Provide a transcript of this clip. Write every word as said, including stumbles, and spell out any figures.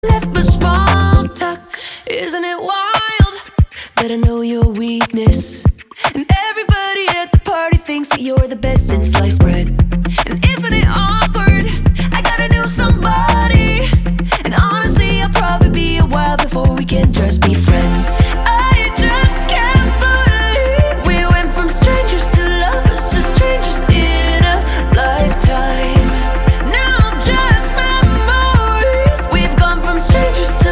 left but small talk. Isn't it wild that I know your weakness?